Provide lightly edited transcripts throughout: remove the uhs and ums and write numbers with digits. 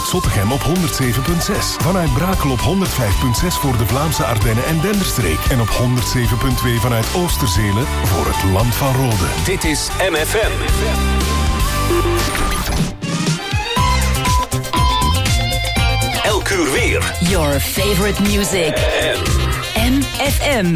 vanuit Zottegem op 107.6. Vanuit Brakel op 105.6 voor de Vlaamse Ardennen en Denderstreek. En op 107.2 vanuit Oosterzelen voor het Land van Rode. Dit is MFM. Elk uur weer. Your favorite music. MFM.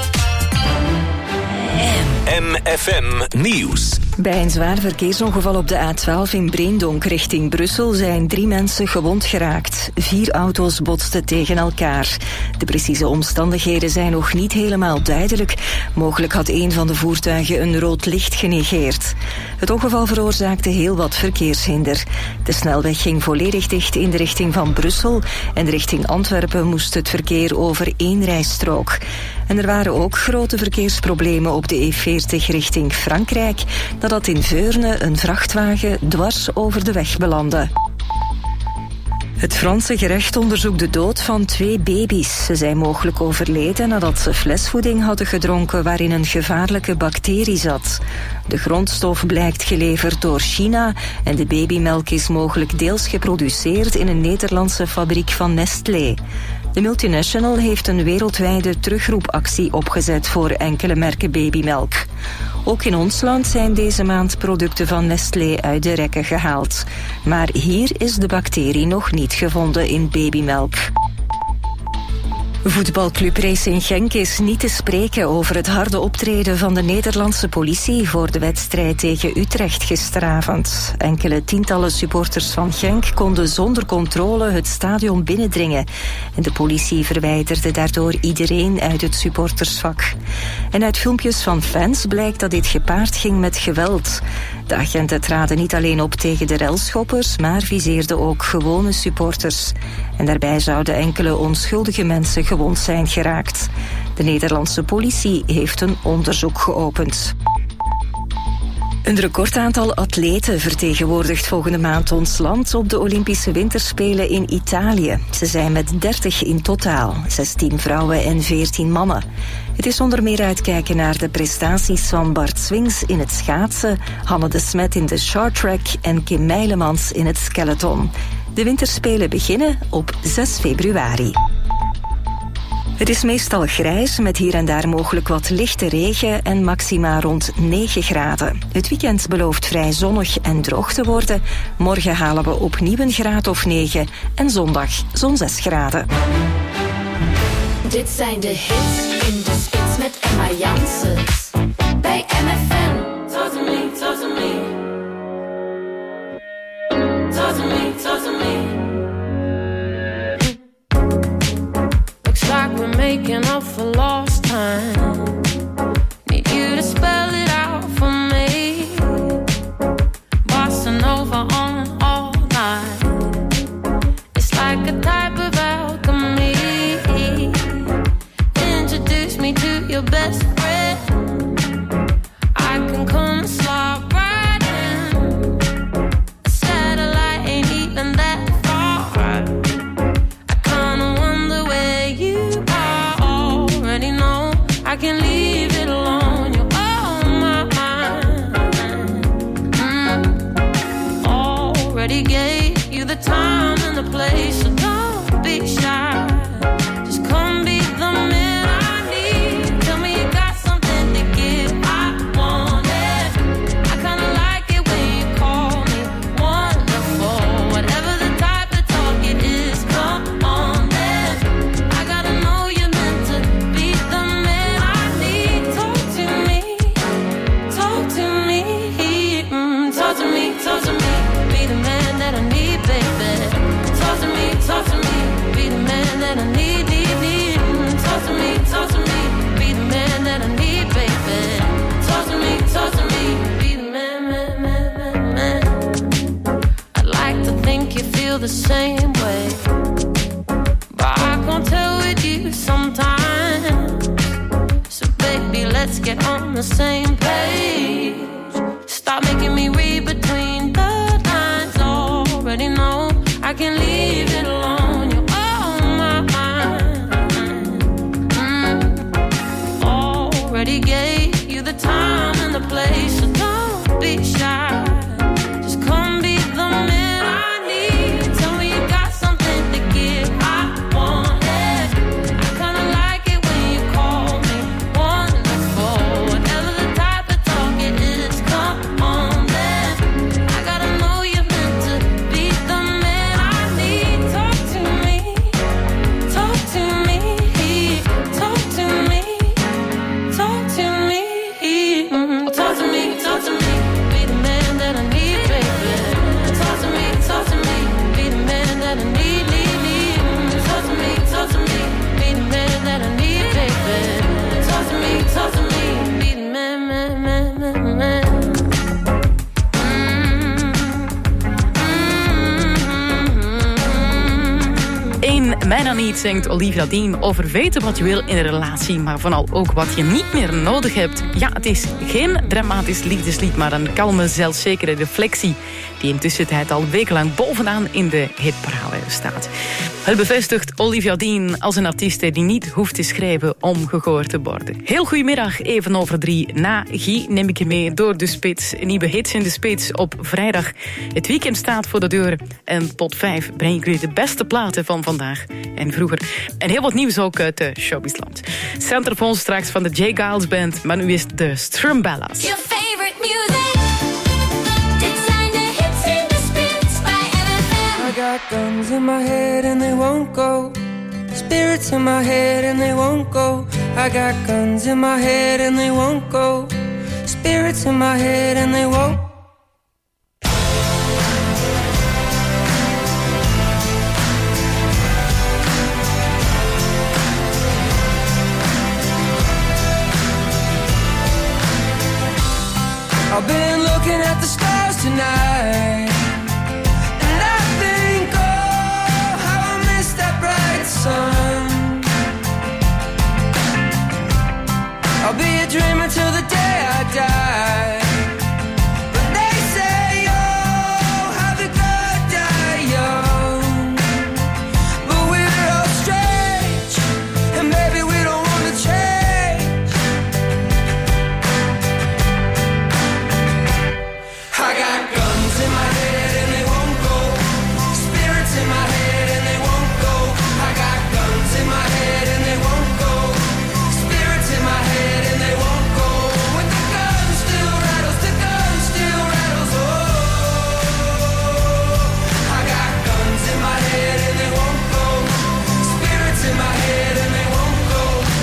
MFM Nieuws. Bij een zwaar verkeersongeval op de A12 in Breendonk richting Brussel zijn 3 mensen gewond geraakt. 4 auto's botsten tegen elkaar. De precieze omstandigheden zijn nog niet helemaal duidelijk. Mogelijk had een van de voertuigen een rood licht genegeerd. Het ongeval veroorzaakte heel wat verkeershinder. De snelweg ging volledig dicht in de richting van Brussel en richting Antwerpen moest het verkeer over 1 rijstrook. En er waren ook grote verkeersproblemen op de E40 richting Frankrijk, nadat in Veurne een vrachtwagen dwars over de weg belandde. Het Franse gerecht onderzoekt de dood van 2 baby's. Ze zijn mogelijk overleden nadat ze flesvoeding hadden gedronken waarin een gevaarlijke bacterie zat. De grondstof blijkt geleverd door China en de babymelk is mogelijk deels geproduceerd in een Nederlandse fabriek van Nestlé. De multinational heeft een wereldwijde terugroepactie opgezet voor enkele merken babymelk. Ook in ons land zijn deze maand producten van Nestlé uit de rekken gehaald. Maar hier is de bacterie nog niet gevonden in babymelk. Voetbalclub Racing Genk is niet te spreken over het harde optreden van de Nederlandse politie voor de wedstrijd tegen Utrecht gisteravond. Enkele tientallen supporters van Genk konden zonder controle het stadion binnendringen. En de politie verwijderde daardoor iedereen uit het supportersvak. En uit filmpjes van fans blijkt dat dit gepaard ging met geweld. De agenten traden niet alleen op tegen de relschoppers, maar viseerden ook gewone supporters. En daarbij zouden enkele onschuldige mensen gewond zijn geraakt. De Nederlandse politie heeft een onderzoek geopend. Een recordaantal atleten vertegenwoordigt volgende maand ons land op de Olympische Winterspelen in Italië. Ze zijn met 30 in totaal, 16 vrouwen en 14 mannen. Het is onder meer uitkijken naar de prestaties van Bart Swings in het schaatsen, Hanne de Smet in de shorttrack en Kim Meilemans in het skeleton. De Winterspelen beginnen op 6 februari. Het is meestal grijs, met hier en daar mogelijk wat lichte regen en maxima rond 9 graden. Het weekend belooft vrij zonnig en droog te worden. Morgen halen we opnieuw een graad of 9 en zondag zo'n 6 graden. Dit zijn de hits in de spits met Emma Janssens. Bij MFM. Talk to me, talk to me. Talk to me, talk to me. Like we're making up for lost time. Need you to spell it out for me. Bossing over on all night. It's like a type of alchemy. Introduce me to your best friend. I can come and slide right in. A satellite ain't even that far. I kinda wonder where you already know. I can leave it alone. You're on my mind. Already gave you the time and the place, so don't be shy. Just come be the man I need. Tell me you got something to give. I want it. I kinda like it when you call me wonderful. Whatever the type of talk it is, come on then. I gotta know you're meant to be the man I need. Talk to me, talk to me, talk to me, talk to me. Be the man that I need, baby. Talk to me, talk to me. Be the man that I need, need. Talk to me, talk to me. Be the man that I need, baby. Talk to me, talk to me. Be the man, man, man, man, man. I'd like to think you feel the same way, but I can't tell with you sometimes. So baby, let's get on the same page. Stop making me read between the lines. Already know I can leave it alone. You're on my mind. Already gave you the time and the place, so don't be shy. Just come be the man I need. Tell me you got In Mijna Niet zingt Olivia Dean over weten wat je wil in een relatie, maar vooral ook wat je niet meer nodig hebt. Ja, het is geen dramatisch liefdeslied, maar een kalme, zelfzekere reflectie die intussen tijd al wekenlang bovenaan in de hitparade staat. Het bevestigt Olivia Dean als een artieste die niet hoeft te schrijven om gehoord te worden. Heel goedemiddag, even over 3. Na Guy neem ik je mee door de spits. Nieuwe hits in de spits op vrijdag. Het weekend staat voor de deur en tot 5 breng ik jullie de beste platen van vandaag en vroeger. En heel wat nieuws ook uit de showbizland. Centerfoon straks van de J. Giles Band, maar nu is de Strumbellas. Your favorite music. Dit zijn de hits in de spits bij MFM. I got guns in my head and they won't go. Spirits in my head and they won't go. I got guns in my head and they won't go. Spirits in my head and they won't. I've been looking at the stars tonight, and I think, oh, how I miss that bright sun. I'll be a dreamer till the day I die. But they say, oh, how the good die young. But we're all strange, and maybe we don't want to change. I got guns in my head and they won't go. Spirits in my head and they won't go. I got guns in my head and they won't go. Spirits in my head and they won't go. When the gun still rattles, the gun still rattles. Oh, I got guns in my head and they won't go. Spirits in my head and they won't go.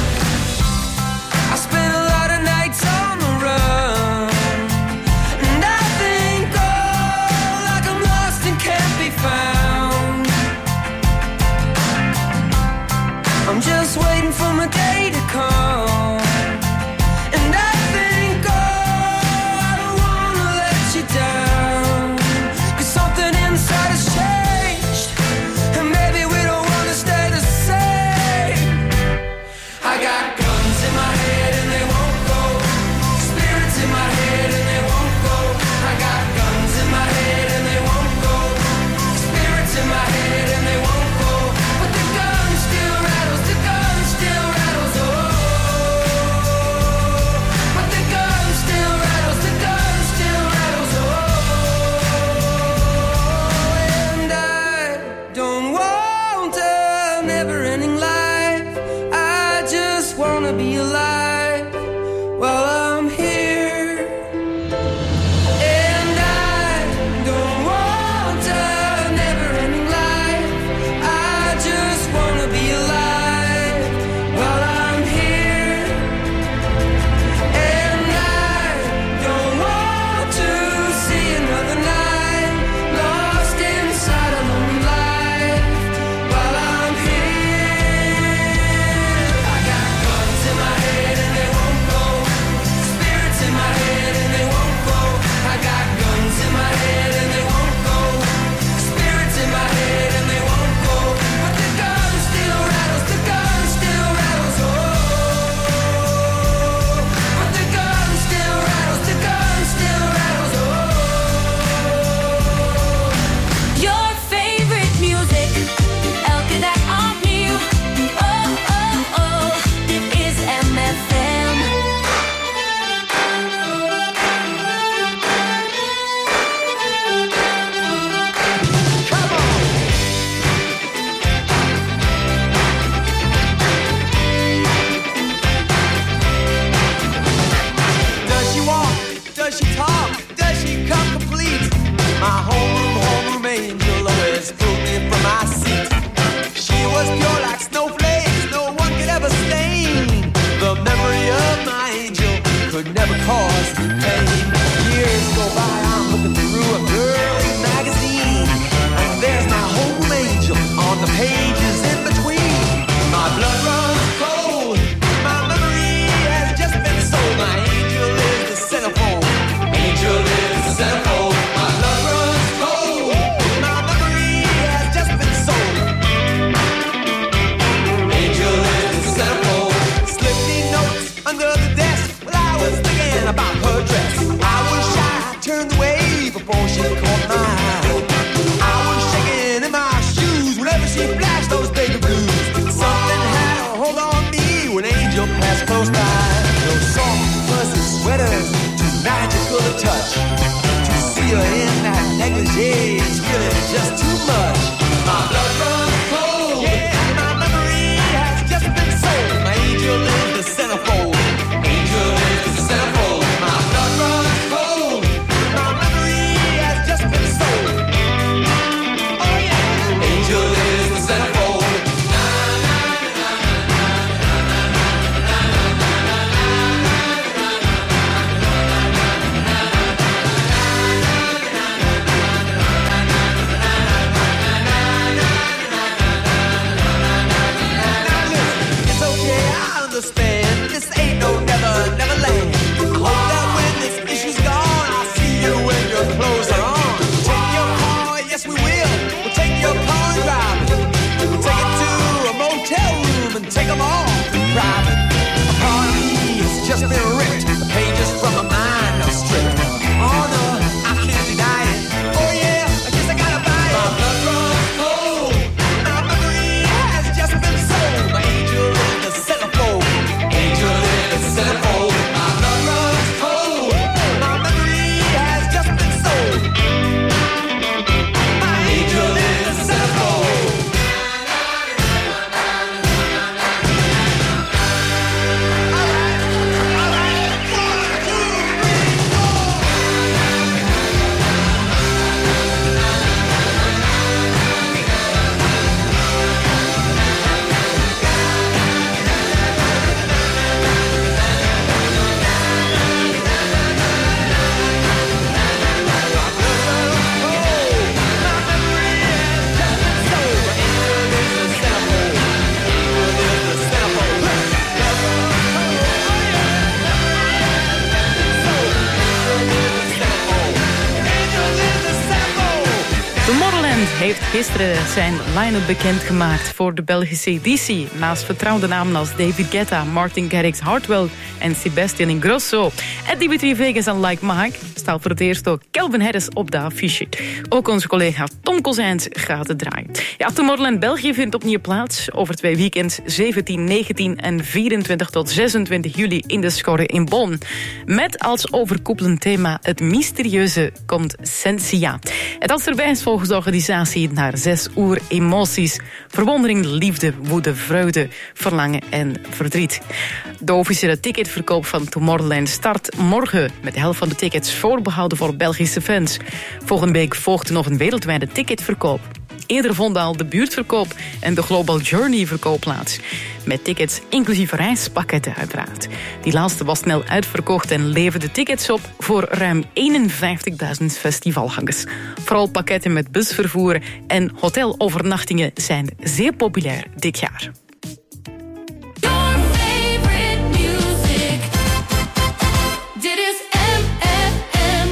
I spent a lot of nights on the run, and I think, oh, like I'm lost and can't be found. I'm just waiting for my day to come, and I think, oh, I don't wanna let you down. 'Cause something inside has changed, and maybe we don't wanna stay the same. I got guns in my head and they won't go. Spirits in my head and they won't go. I got guns in my head and they won't go. Spirits in my head and they won't go. But the gun still rattles, the gun still rattles. Oh, but the gun still rattles, the gun still rattles. Oh, and I don't want a never-ending life. I just wanna be alive while I'm here. And I don't want a never-ending life. I just wanna be alive while I'm here. And I don't want to see another night lost inside a lonely life while I'm here. I got guns in my Hey, it's really just too much. My blood runs cold. Yeah, my memory has just been sold. My angel is the centerfold. Angel is the centerfold. My blood runs cold. My memory has just been sold. Oh yeah, angel is the centerfold. Understand, this ain't no never land. I hope that when this issue's gone, I'll see you when your clothes are on. Take your car, yes we will. We'll take your car and drive it. We'll take it to a motel room and take them all private. A part of me has just been ripped. The pages from my mind are stripped. Oh no, I can't deny it. Oh yeah, I guess I gotta buy it. My blood runs cold. My memory has just been sold. My angel is the centerfold. Angel is the centerfold. My blood runs cold. My memory has just been sold. My angel is the centerfold. All right. 1, 2, 3, 4. Tomorrowland heeft gisteren zijn line-up bekendgemaakt voor de Belgische editie. Naast vertrouwde namen als David Guetta, Martin Garrix Hartwell en Sebastian Ingrosso. En Dimitri Vegas en Like Mike staat voor het eerst ook Calvin Harris op de affiche. Ook onze collega Tom Kozijns gaat het draaien. Ja, Tomorrowland België vindt opnieuw plaats over 2 weekends, 17, 19 en 24 tot 26 juli in de Schorre in Bonn. Met als overkoepelend thema het mysterieuze komt Sensia. En dat verwijst volgens de organisatie naar 6 oer emoties. Verwondering, liefde, woede, vreugde, verlangen en verdriet. De officiële ticketverkoop van Tomorrowland start morgen met de helft van de tickets voorbehouden voor Belgische fans. Volgende week volgt nog een wereldwijde ticketverkoop. Eerder vonden al de buurtverkoop en de Global Journey verkoop plaats. Met tickets inclusief reispakketten uiteraard. Die laatste was snel uitverkocht en leverde tickets op voor ruim 51.000 festivalgangers. Vooral pakketten met busvervoer en hotelovernachtingen zijn zeer populair dit jaar. Your favorite music. Dit is MFM.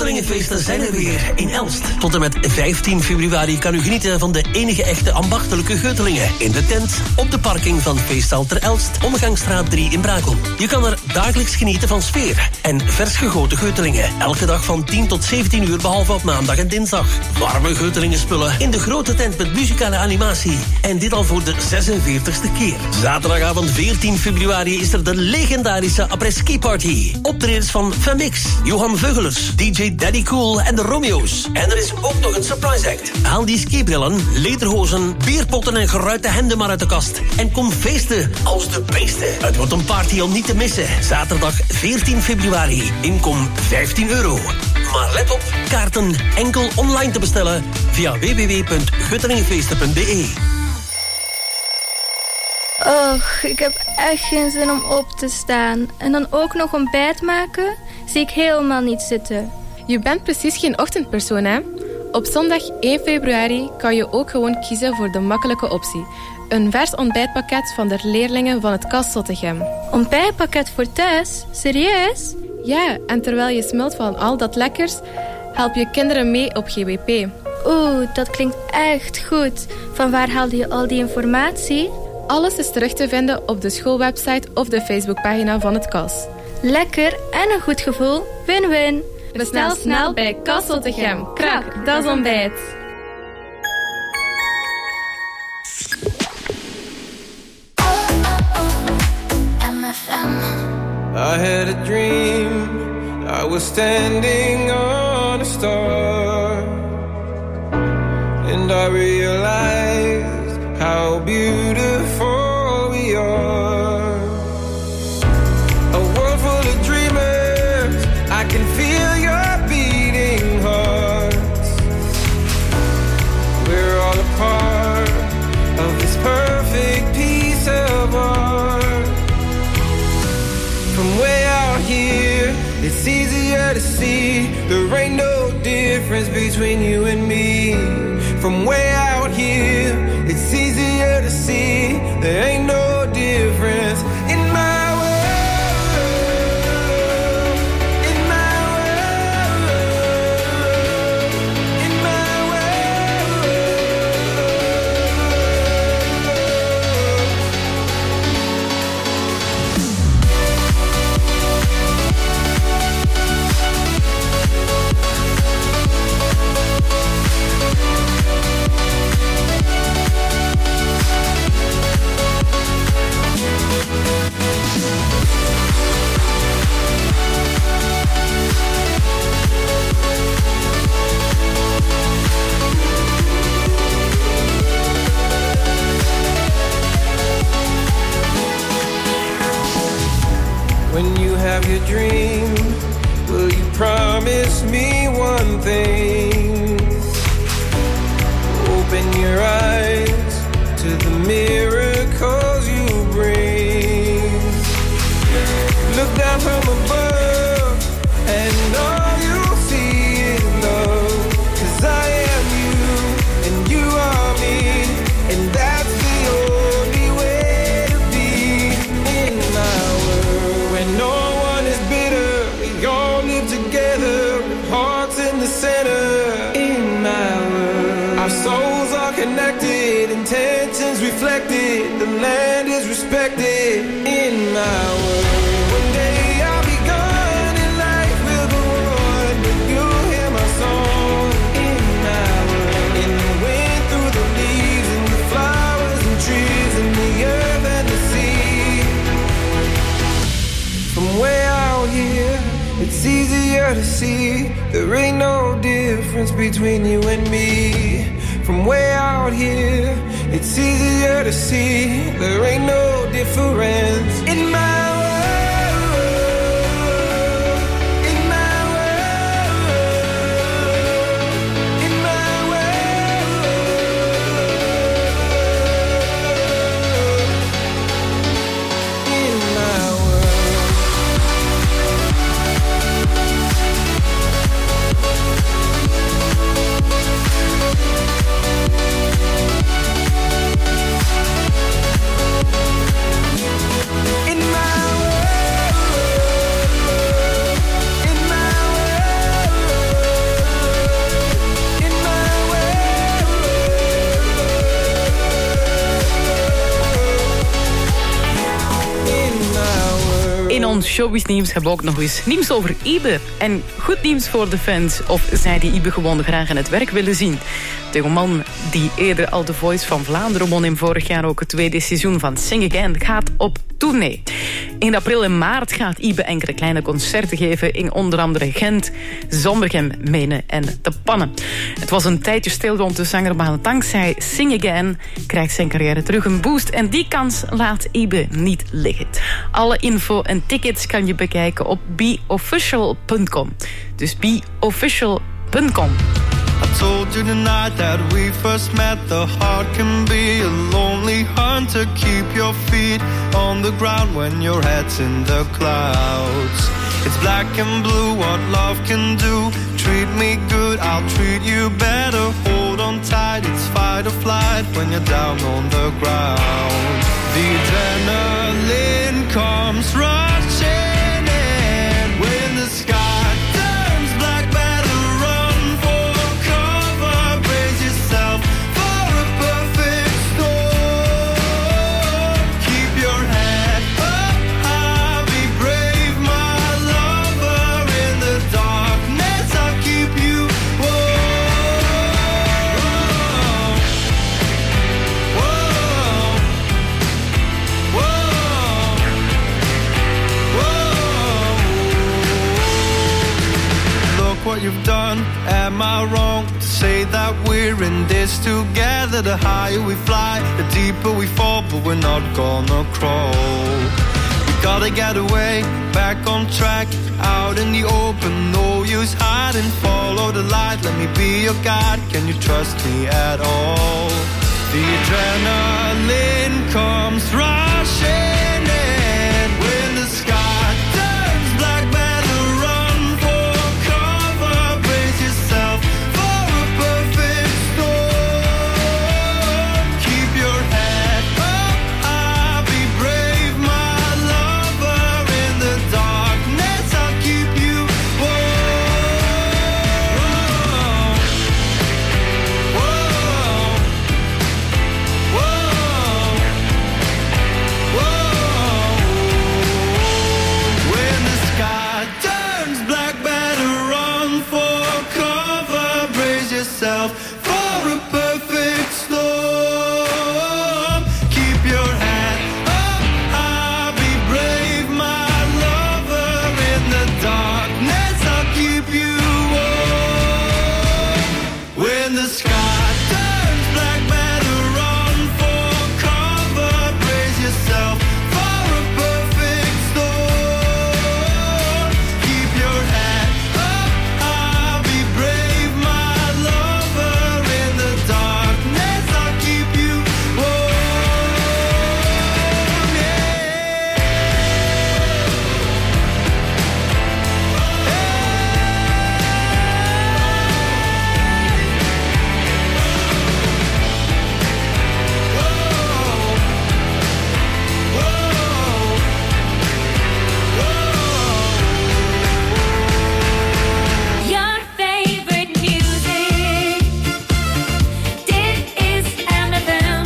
Guttelingenfeesten zijn er weer in Elst. Tot en met 15 februari kan u genieten van de enige echte ambachtelijke Guttelingen. In de tent, op de parking van Feesthal ter Elst, Omgangsstraat 3 in Brakel. Je kan er dagelijks genieten van sfeer en vers gegoten Guttelingen. Elke dag van 10 tot 17 uur, behalve op maandag en dinsdag. Warme Guttelingenspullen in de grote tent met muzikale animatie. En dit al voor de 46e keer. Zaterdagavond 14 februari is er de legendarische après-ski party. Optredens van Femix, Johan Veugelers, DJ Daddy Cool en de Romeo's. En er is ook nog een surprise act. Haal die skibrillen, lederhozen, bierpotten en geruite hemden maar uit de kast. En kom feesten als de beesten. Het wordt een party om niet te missen. Zaterdag 14 februari. Inkom €15. Maar let op, kaarten enkel online te bestellen via www.guttelingenfeesten.be. Och, ik heb echt geen zin om op te staan. En dan ook nog ontbijt maken? Zie ik helemaal niet zitten. Je bent precies geen ochtendpersoon, hè? Op zondag 1 februari kan je ook gewoon kiezen voor de makkelijke optie. Een vers ontbijtpakket van de leerlingen van het KAS Zottegem. Ontbijtpakket voor thuis? Serieus? Ja, en terwijl je smult van al dat lekkers, help je kinderen mee op GWP. Oeh, dat klinkt echt goed. Van waar haalde je al die informatie? Alles is terug te vinden op de schoolwebsite of de Facebookpagina van het KAS. Lekker en een goed gevoel. Win-win. Bestel snel bij KAS Zottegem. Krak, dat is ontbijt. I had a dream, I was standing on a star, and I realized how beautiful we are. A world full of dreamers, I can feel your beating hearts. We're all a part of this perfect piece of art. From way out here, it's easier to see there ain't no difference between you and me. From way out here, it's easier to see there ain't no difference in my world, in my world, in my world. When you have your dream, will you promise me one thing? Open your eyes to the miracles you bring. Look down from above and all you'll see is love. 'Cause I am you and you are me, and that's the only way to be in my world. When no one is bitter, we all live together with hearts in the center. In my world, our souls are connected, intentions reflected, the land is respected. In my world, one day I'll be gone and life will go on, but you'll hear my song. In my world, in the wind, through the leaves, and the flowers and trees, and the earth and the sea. From way out here, it's easier to see there ain't no difference between you and me. From way out here, it's easier to see there ain't no difference in my world, in my world, in my world, in my in my ons showbiznieuws hebben we ook nog eens nieuws over Ibe. En goed nieuws voor de fans, of zij die Ibe gewoon graag aan het werk willen zien. De man die eerder al The Voice van Vlaanderen won en vorig jaar ook het tweede seizoen van Sing Again gaat op tournee. In april en maart gaat Ibe enkele kleine concerten geven in onder andere Gent, Zombergem, Menen en De Pannen. Het was een tijdje stil rond de zanger, maar dankzij Sing Again krijgt zijn carrière terug een boost en die kans laat Ibe niet liggen. Alle info en tickets kan je bekijken op beofficial.com. Dus beofficial.com. I told you the night that we first met, the heart can be a lonely hunter. Keep your feet on the ground when your head's in the clouds. It's black and blue, what love can do. Treat me good, I'll treat you better. Hold on tight, it's fight or flight when you're down on the ground. The adrenaline comes rushing in when the sky turns black. Better run for cover, brace yourself for a perfect storm. Keep your head up high, be brave, my lover. In the darkness, I'll keep you warm. Whoa, look what you've done, am I wrong to say that we're in this together? The higher we fly, the deeper we fall, but we're not gonna crawl. We gotta get away, back on track, out in the open, no use hiding. Follow the light, let me be your guide. Can you trust me at all? The adrenaline comes rushing in when the sky turns black. Better run for cover, brace yourself for a perfect storm. Keep your head up high, be brave, my lover. In the darkness, I'll keep you warm. Whoa, when the sky turns black, better run for cover, brace yourself for a perfect storm. Keep your head up high, be brave, my lover. In the darkness, I'll keep you warm. When the sky turns black, better run for cover, brace yourself for a perfect storm. Keep your head up high, be brave, my lover. In the darkness, I'll keep you warm. Your favorite music. Dit is MFM.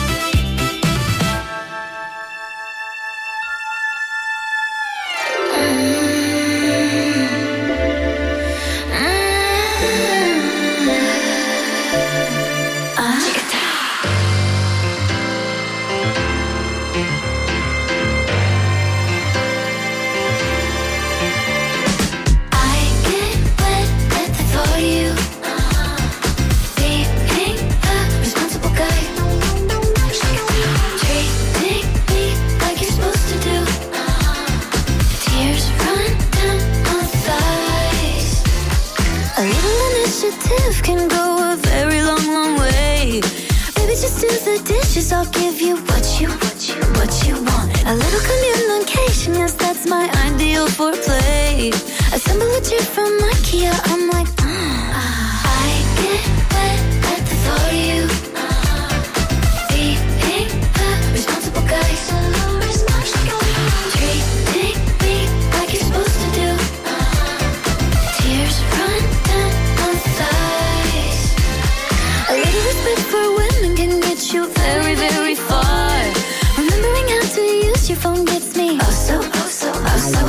I get wet at the thought of you. Being a responsible guy. Treating me like you're supposed to do. Tears run down my thighs. A little initiative can go a very long, long way. Baby, just do the dishes. I'll give you what you want. A little communication, yes, that's my ideal foreplay. Assemble a chair from IKEA. I'm like, I get wet at the thought of you. Being a responsible guy. Treating me like you're supposed to do. Tears run down my thighs. A little respect for women can get you very, very far. Remembering how to use your phone gets me oh so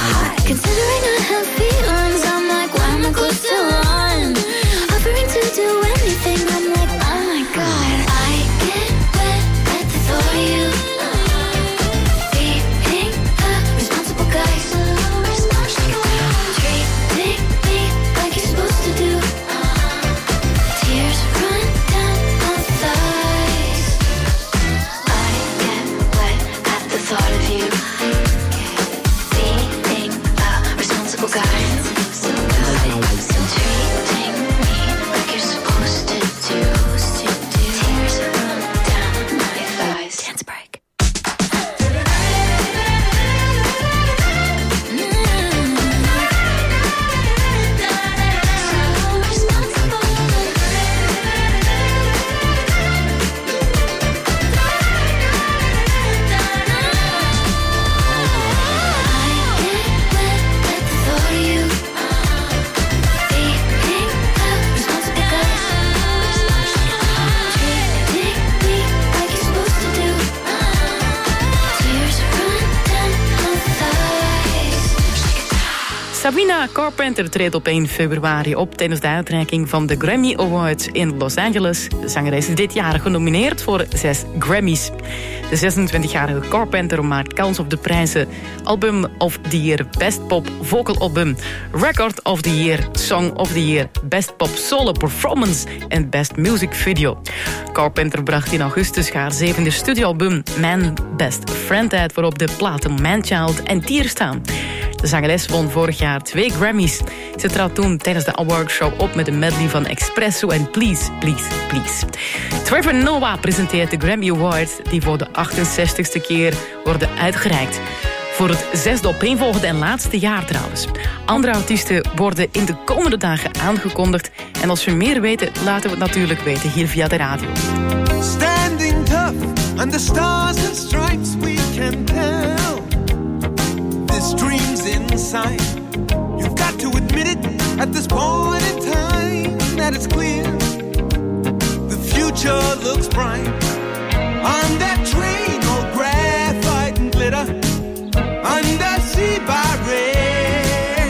Sabrina Carpenter treedt op 1 februari op tijdens de uitreiking van de Grammy Awards in Los Angeles. De zangeres is dit jaar genomineerd voor 6 Grammys. De 26-jarige Carpenter maakt kans op de prijzen Album of the Year, Best Pop Vocal Album, Record of the Year, Song of the Year, Best Pop Solo Performance en Best Music Video. Carpenter bracht in augustus haar 7e studioalbum Man Best Friend uit, waarop de platen Manchild en Tears staan. De zangeres won vorig jaar 2 Grammys. Ze trad toen tijdens de awardshow op met een medley van Expresso en Please, Please, Please. Trevor Noah presenteert de Grammy Awards, die voor de 68e keer worden uitgereikt. Voor het 6e opeenvolgende en laatste jaar trouwens. Andere artiesten worden in de komende dagen aangekondigd. En als we meer weten, laten we het natuurlijk weten hier via de radio. Standing tough under stars and stripes, we can tell this dream's inside. You've got to admit it at this point in time that it's clear the future looks bright. On that train, all graphite and glitter, undersea by rail.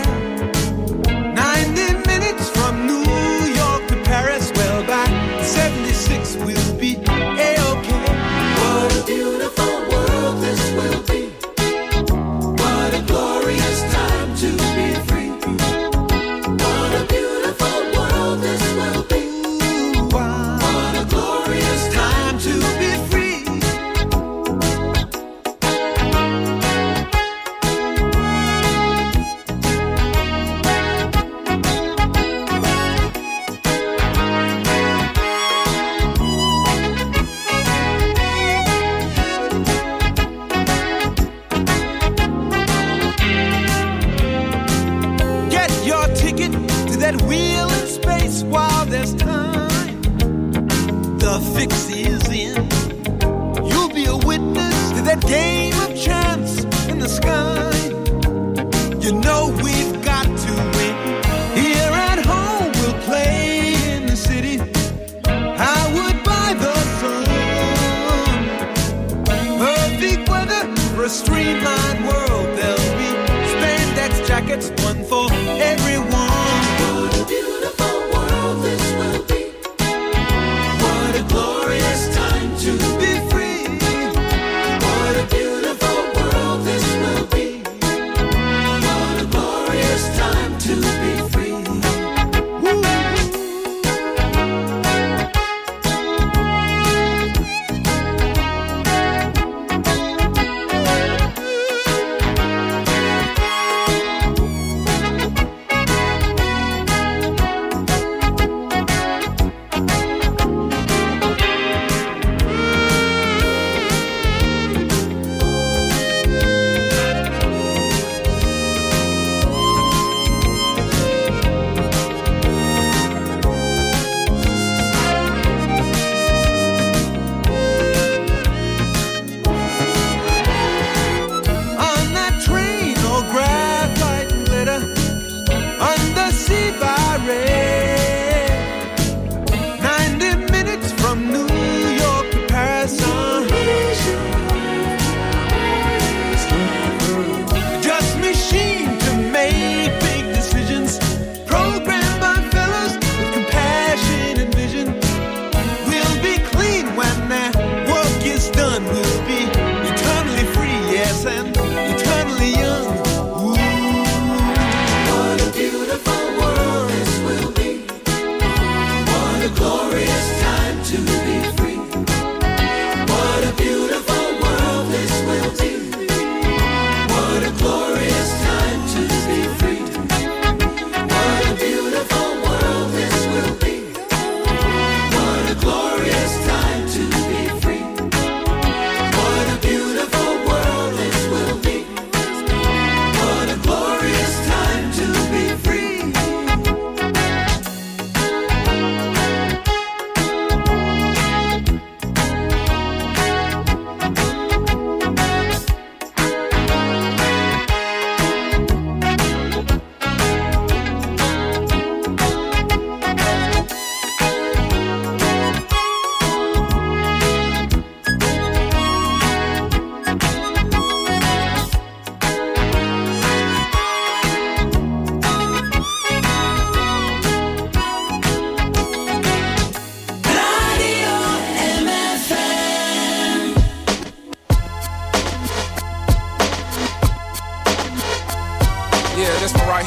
90 minutes from New York to Paris. Well, by 76 we'll be A-okay. What a beautiful world this will be. What a glorious time to be free. What a beautiful world this will be. What a glorious time to be free. That wheel in space while there's time. The fix is in. You'll be a witness to that game of chance in the sky. You know we've got to win. Here at home we'll play in the city. Howard by the sun. Perfect weather for a streamlined world. There'll be spandex jackets, one for everyone.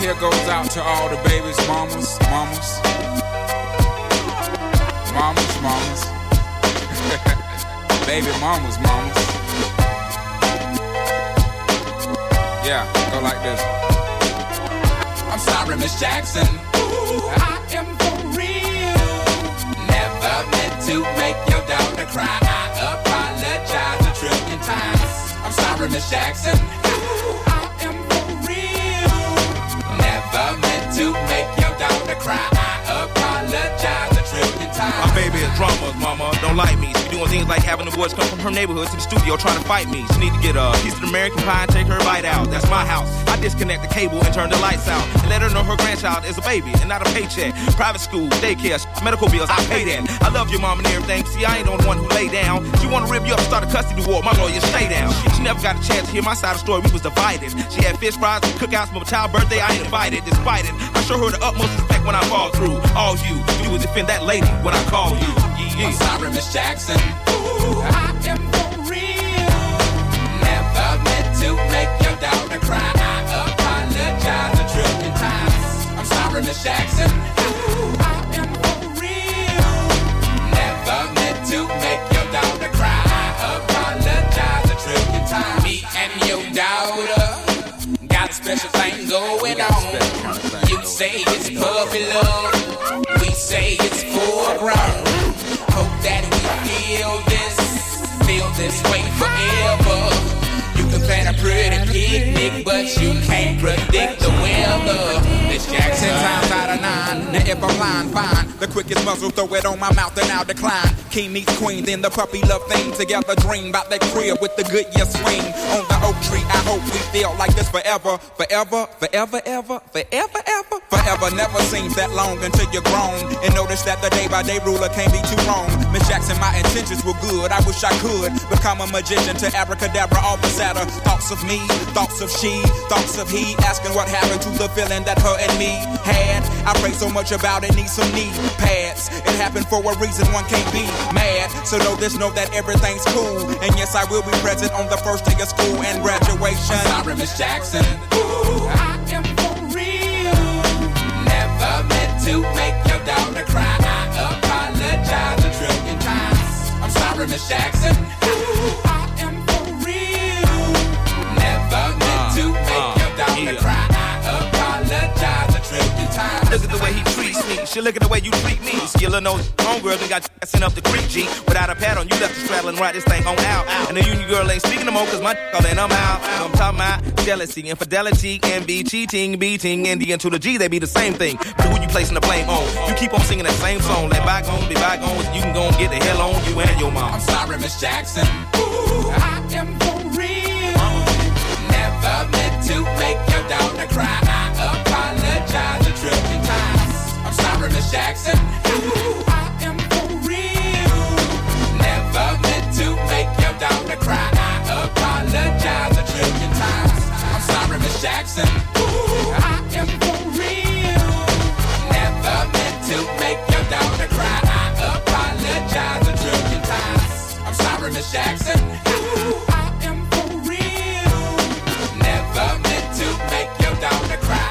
here goes out to all the babies, mamas. Baby mamas. Yeah, go like this. I'm sorry, Miss Jackson. Ooh, I am for real. Never meant to make your daughter cry. I apologize a trillion times. I'm sorry, Miss Jackson. Ooh, I am for real. Never meant to make your daughter cry. I apologize a trillion times. My baby is drama, mama. Don't like me. She doing things like having the boys come from her neighborhood to the studio trying to fight me. She need to get a piece of American pie and take her bite out. That's my house. I disconnect the cable and turn the lights out. And let her know her grandchild is a baby and not a paycheck. Private school, daycare, medical bills, I pay that. I love your mom and everything. See, I ain't the only one who lay down. She wanna rip you up and start a custody war. My lawyer, stay down. She never got a chance to hear my side of the story. We was divided. She had fish fries and cookouts for my child's birthday. I ain't invited. Despite it, I show her the utmost respect when I fall through. All you would defend that lady when I call you. Yeah. I'm sorry, Miss Jackson. Ooh, I am for real. Never meant to make your daughter cry. I apologize a trillion times. I'm sorry, Miss Jackson. Ooh, I am for real. Never meant to make your daughter cry. I apologize a trillion times. Me and your daughter got a special thing going on. You say it's puppy love. We say it's foreground. Hope that we feel this way forever. You can plan a pretty picnic, but you can't predict the weather. Miss Jackson, times out of 9. Now if I'm lying, fine. The quickest muzzle, throw it on my mouth and I'll decline. King meets queen, then the puppy love thing. Together dream about that crib with the good year swing. On the oak tree, I hope we feel like this forever. Forever. Forever never seems that long until you're grown. And notice that the day by day ruler can't be too wrong. Miss Jackson, my intentions were good. I wish I could become a magician to abracadabra all the sadder. Thoughts of me, thoughts of she, thoughts of he. Asking what happened to the feeling that her and me had. I pray so much about it, need some knee pads. It happened for a reason, one can't be mad. So know this, know that everything's cool. And yes, I will be present on the first day of school and graduation. I'm sorry, Miss Jackson. Ooh, I am for real. Never meant to make your daughter cry. I apologize a trillion times. I'm sorry, Miss Jackson. Ooh, I am for real. Never meant to make your daughter cry. I apologize a trillion times. Look at the way he treats me. She look at the way you treat me. Skillin' those homegirls and got sent up the creek, G. Without a pad on, you left the straddle and ride this thing on out. And the union girl ain't speaking no more, cause my all in, I'm out. So I'm talking about jealousy, infidelity, envy, cheating, beating, and the N to the G, they be the same thing. But who you placing the blame on? You keep on singing that same song. Let bygones be bygones. You can go and get the hell on you and your mom. I'm sorry, Miss Jackson. Ooh, I am for real. Never meant to make your daughter cry. I apologize a trillion times. I'm sorry, Miss Jackson. Ooh, I am for real. Never meant to make your daughter cry. I apologize a trillion times. I'm sorry, Miss Jackson. Ooh, I am for real. Never meant to make your daughter cry. I apologize a trillion times. I'm sorry, Miss Jackson. Ooh, I am for real. Never meant to make your daughter cry.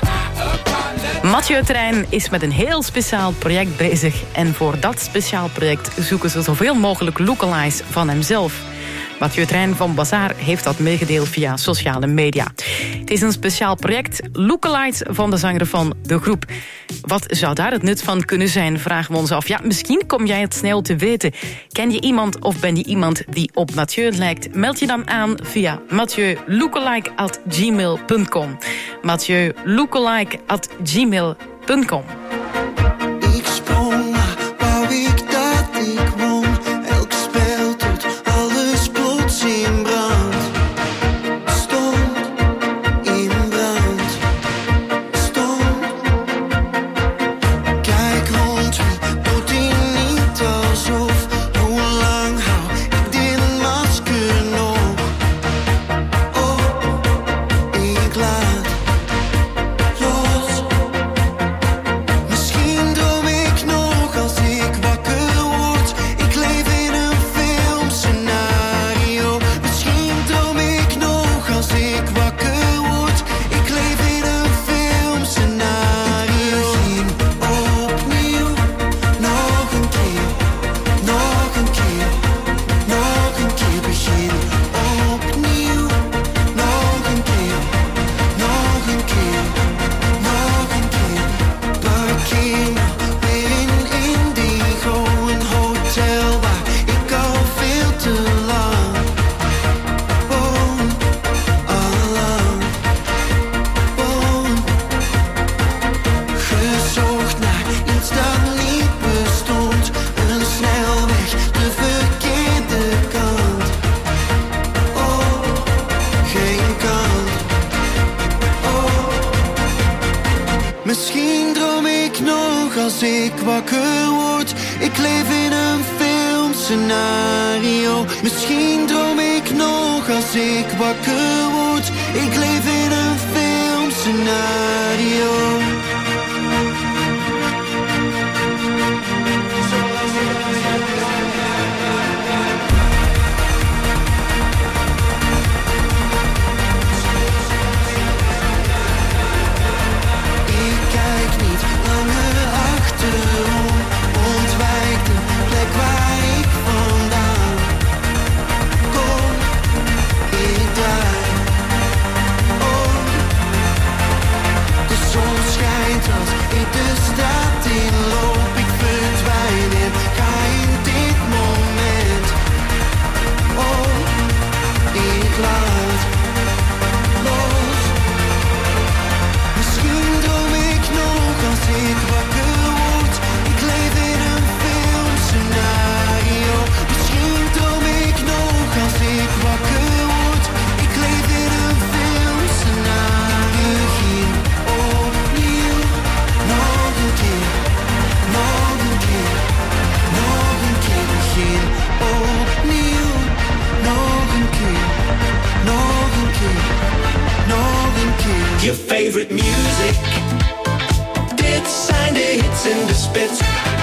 Mathieu Trein is met een heel speciaal project bezig. En voor dat speciaal project zoeken ze zoveel mogelijk lookalikes van hemzelf. Mathieu Trein van Bazaar heeft dat meegedeeld via sociale media. Het is een speciaal project, lookalikes van de zanger van de groep. Wat zou daar het nut van kunnen zijn, vragen we ons af. Ja, misschien kom jij het snel te weten. Ken je iemand of ben je iemand die op Mathieu lijkt? Meld je dan aan via mathieu@lookalike@gmail.com. mathieu@lookalike@gmail.com. Ik sprong wou ik dat ik won. Elk spel tot alles plots in brand. Stond in brand. Stond. Kijk rond wie doet hij niet alsof. Hoe lang hou ik dit masker nog? Oh, ik laat los. als ik wakker word. Ik leef in een filmscenario. Misschien droom ik nog als ik wakker word. Ik leef in een filmscenario. Je favorite music. Dit zijn de hits in de spits.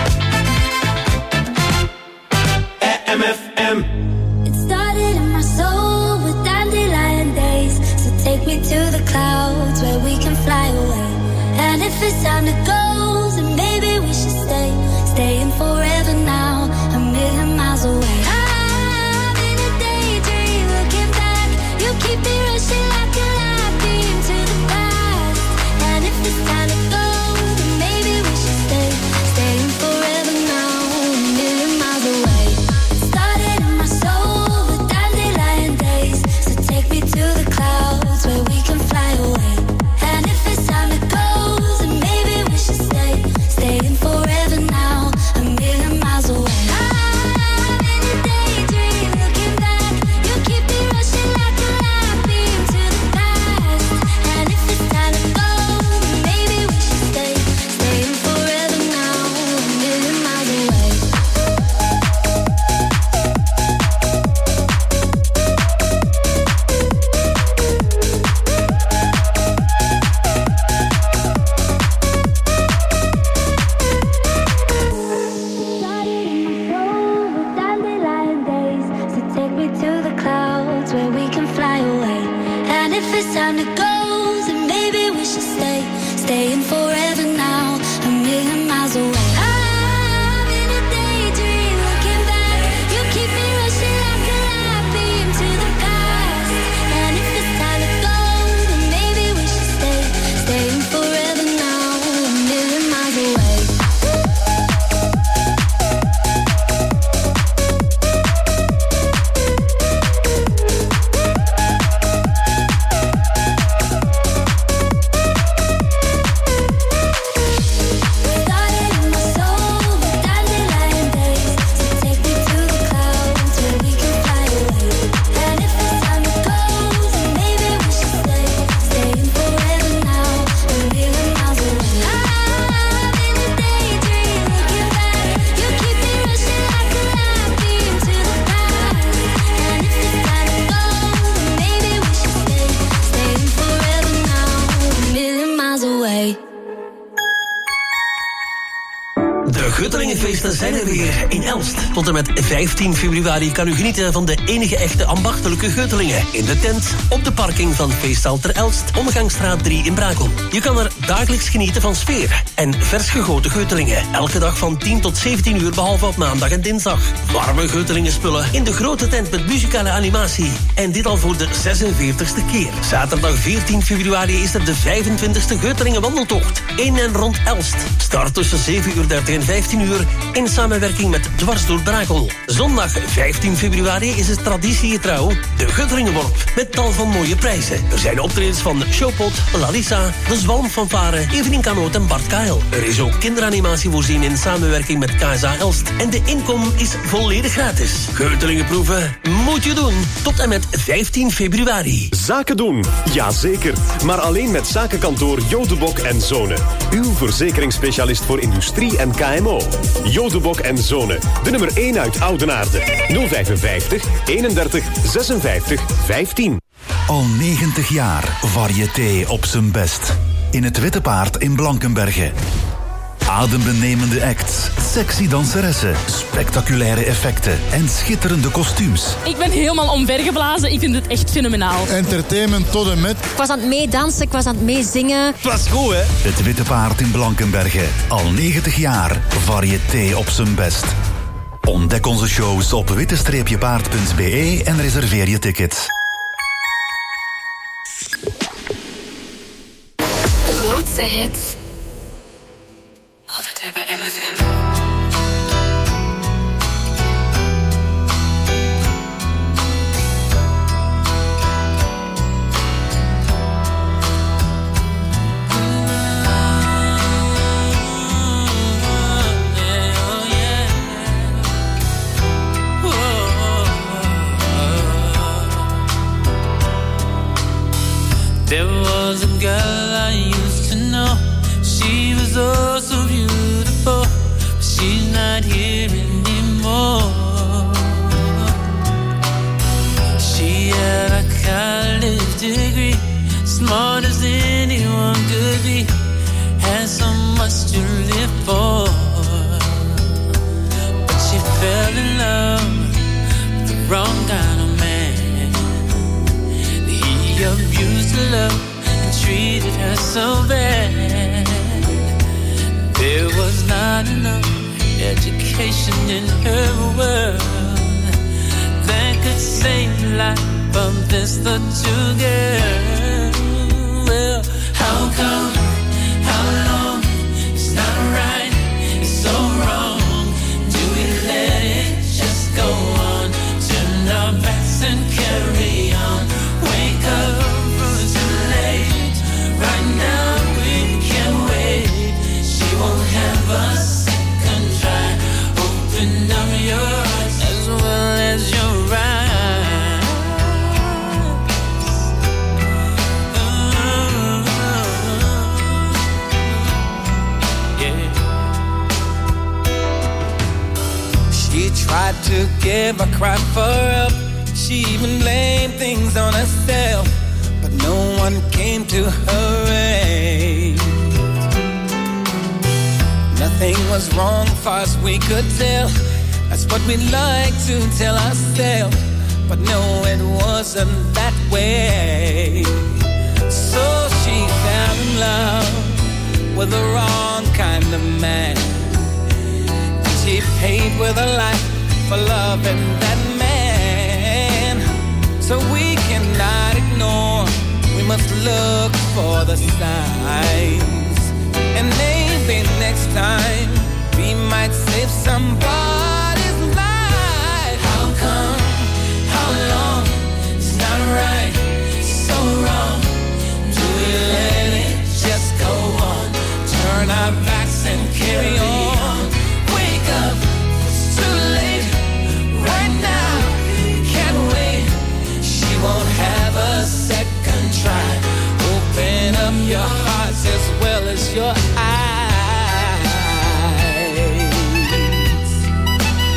MFM. It started in my soul with dandelion days. So take me to the clouds where we can fly away. And if it's time to go, then maybe we should stay. Staying forever now, a million miles away. I'm in a daydream, looking back. You keep me rushing like a light beam to the past. And if it's time to go, then maybe we should stay. Staying forever now, a million miles away. It started in my soul with dandelion days. So take me to the clouds where we can fly away. And if it's time to go, then maybe we should stay. Staying forever now, a million miles away. I'm in a daydream, looking back. You keep me rushing like a light beam to the past. And if it's time to go, then maybe we should stay. Staying forever now, a million miles away. Dandelion days, so take me to the clouds where we can fly away. And if it's time to go, then maybe we should stay. Staying forever now, a million miles away. I'm in a daydream, looking back. You keep me rushing like a light beam to the past. And if it's time to go, then maybe we should stay. Staying forever now, a million miles away. De Guttelingenfeesten zijn er weer in Elst. Tot en met 15 februari kan u genieten van de enige echte ambachtelijke Geutelingen. In de tent, op de parking van Feestzaal ter Elst, Omgangsstraat 3 in Brakel. Je kan er dagelijks genieten van sfeer en vers gegoten Geutelingen. Elke dag van 10 tot 17 uur, behalve op maandag en dinsdag. Warme Geutelingenspullen in de grote tent met muzikale animatie. En dit al voor de 46e keer. Zaterdag 14 februari is er de 25e Geutelingen wandeltocht. In en rond Elst. Start tussen 7:30 en 15 uur in samenwerking met Dwars door Brakel. Zondag 15 februari is het traditiegetrouw de Guttelingenworp met tal van mooie prijzen. Er zijn optredens van Showpot, Lalissa, De Zwalmfanfare, Evelien Kanoot en Bart Kael. Er is ook kinderanimatie voorzien in samenwerking met KSA Elst. En de inkom is volledig gratis. Geutelingenproeven moet je doen tot en met 15 februari. Zaken doen, jazeker. Maar alleen met zakenkantoor Jodebok en Zonen. Uw verzekeringsspecialist voor industrie en KMO. Jodebok en Zonen, de nummer 1 uit Oudenaarde. 055 31 56 15. Al 90 jaar variété op zijn best. In het Witte Paard in Blankenberge. Adembenemende acts, sexy danseressen, spectaculaire effecten en schitterende kostuums. Ik ben helemaal omvergeblazen, ik vind het echt fenomenaal. Entertainment tot en met. Ik was aan het meedansen, ik was aan het meezingen. Het was goed, hè? Het Witte Paard in Blankenberge. Al 90 jaar variété op zijn best. Ontdek onze shows op witte-paard.be en reserveer je tickets. De grootste hits. Altijd bij MFM. There was a girl I used to know. She was oh so beautiful, but she's not here anymore. She had a college degree, smart as anyone could be, had so much to live for. But she fell in love with the wrong kind of man. He abused her love and treated her so bad. There was not enough education in her world that could save the life of this little girl. Well, how come, how long, it's not right, it's so wrong. Do we let it just go on, turn our backs and carry on? Wake up, it's too late, right now we can't wait. She won't have a second try. Open up your eyes as well as your eyes. Yeah. She tried to give a cry for help. She even blamed things on herself, but no one came to her aid. Nothing was wrong far as we could tell. That's what we like to tell ourselves, but no, it wasn't that way. So she fell in love with the wrong kind of man. She paid with her life for loving that man. So we cannot ignore, we must look for the signs. And maybe next time we might save somebody's life. How come, how long, it's not right, it's so wrong. Do we let it just go on, turn our backs and carry on? Wake up, it's too late, right now, can't wait. She won't have a second try. Open up your hearts as well as your eyes.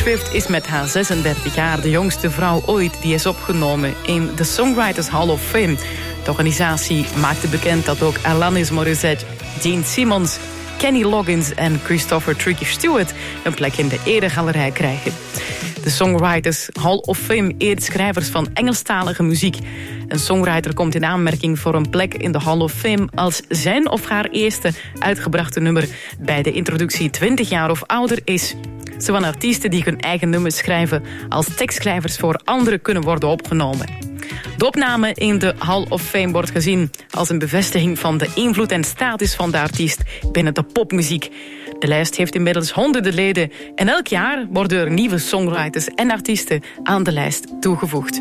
Swift is met haar 36 jaar de jongste vrouw ooit die is opgenomen in de Songwriters Hall of Fame. De organisatie maakte bekend dat ook Alanis Morissette, Gene Simmons, Kenny Loggins en Christopher Tricky Stewart een plek in de eregalerij krijgen. De Songwriters Hall of Fame eert schrijvers van Engelstalige muziek. Een songwriter komt in aanmerking voor een plek in de Hall of Fame als zijn of haar eerste uitgebrachte nummer bij de introductie 20 jaar of ouder is. Zo van artiesten die hun eigen nummers schrijven als tekstschrijvers voor anderen kunnen worden opgenomen. De opname in de Hall of Fame wordt gezien als een bevestiging van de invloed en status van de artiest binnen de popmuziek. De lijst heeft inmiddels honderden leden en elk jaar worden er nieuwe songwriters en artiesten aan de lijst toegevoegd.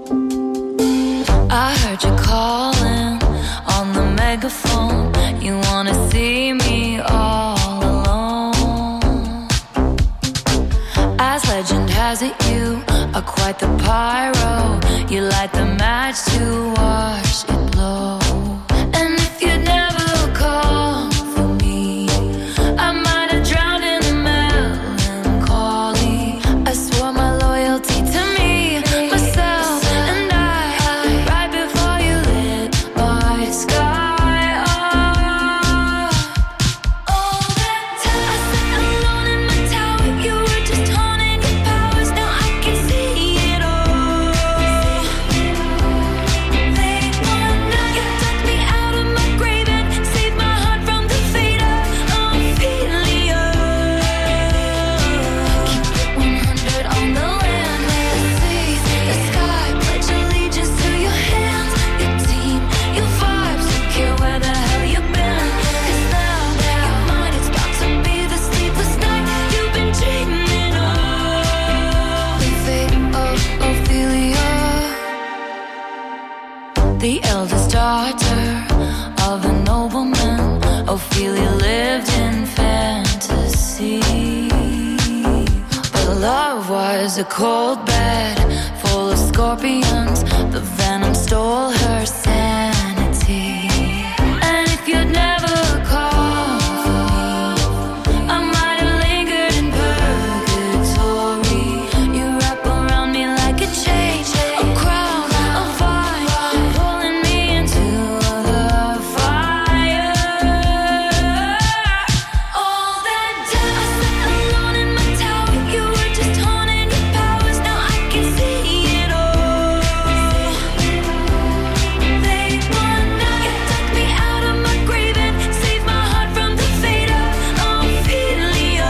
I heard you calling on the megaphone. You wanna see me all alone. As legend has it, you are quite the pyro. You light the match to watch it blow. And if you'd never call for me, I might have drowned in the melancholy. I swore my loyalty to me, myself, and I, right before you lit my sky up. All that time I sat alone in my tower, you were just haunting your powers. Now I can see it all. Late one night, you took me out of my grave and saved my heart from the fate of Ophelia. Keep it 100 on the land, the sea, the sky. Pledge allegiance to your hands, your team, your vibes. Don't care where the hell you've been. 'Cause now your mind is about to be the sleepless night you've been dreaming of. The fate of Ophelia, the eldest daughter of a nobleman. Ophelia lived in fantasy, but love was a cold bed full of scorpions. The venom stole her sanity. And if you'd never called for me, I might have lingered in purgatory. You wrap around me like a chain, a crown, a vine, pulling me into the fire. All that time I sat alone in my tower, you were just haunting your powers. Now I can see it all. Late one night, you took me out of my grave and saved my heart from the fate of Ophelia.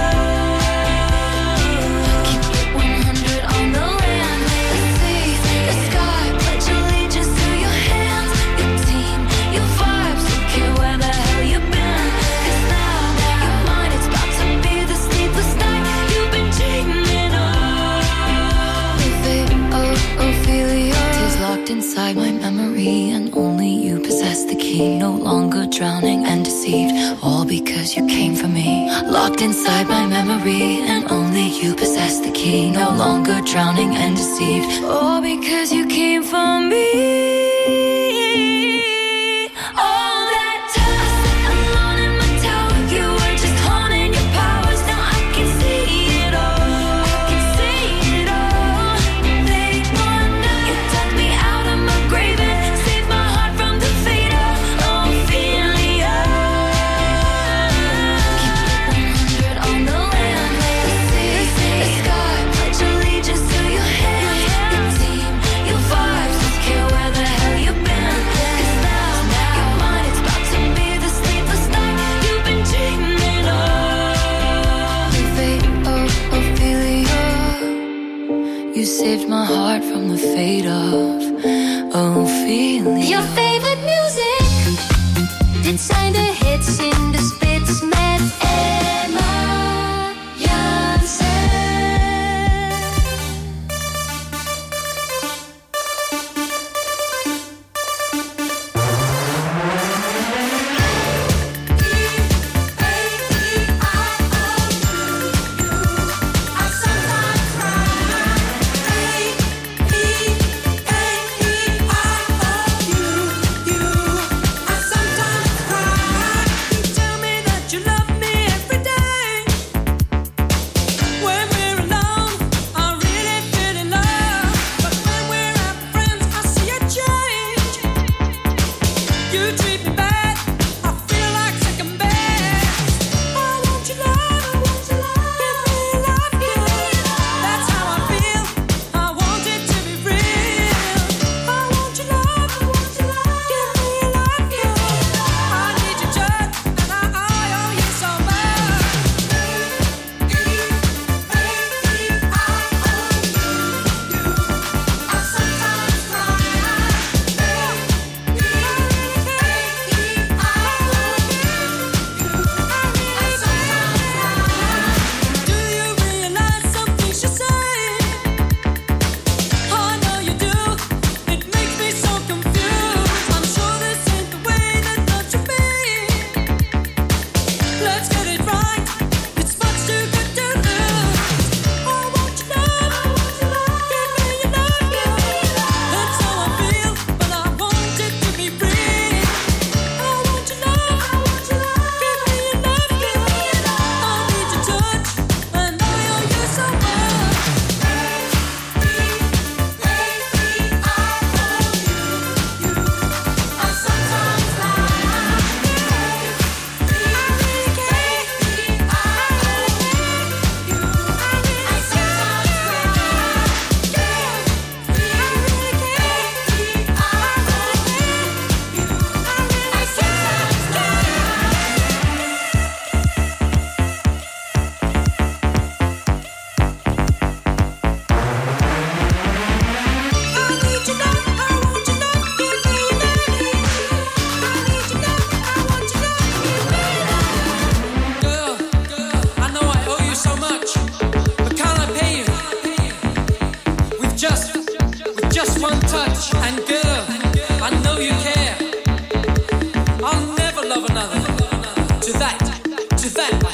Keep it 100 on the land, the sea, the sky. Pledge allegiance to your hands, your team, your vibes. Don't care where the hell you've been. 'Cause now your mind is about to be the sleepless night you've been dreaming of. The fate of Ophelia is locked inside my memory, and only you possess the key. No longer drowning and deceived, all because you came for me. Locked inside my memory, and only you possess the key. No longer drowning and deceived, all because you came for me. All that time I sat alone in my tower, you were just haunting your powers. Now I can see it all. I can see it all. Late one night, you took me out of my grave and saved my heart from the fate of Ophelia. Keep it 100 on the land, the sea, the sky. Pledge allegiance to your hands, your team, your vibes. Don't care where the hell you've been. 'Cause now your mind is about to be the sleepless night you've been dreaming of. The fate of Ophelia. You saved my heart from the fate of Ophelia. Your favorite music. Dit zijn de hits in de spits met Emma Jansen. Tell me that you love me every day. to that, to that.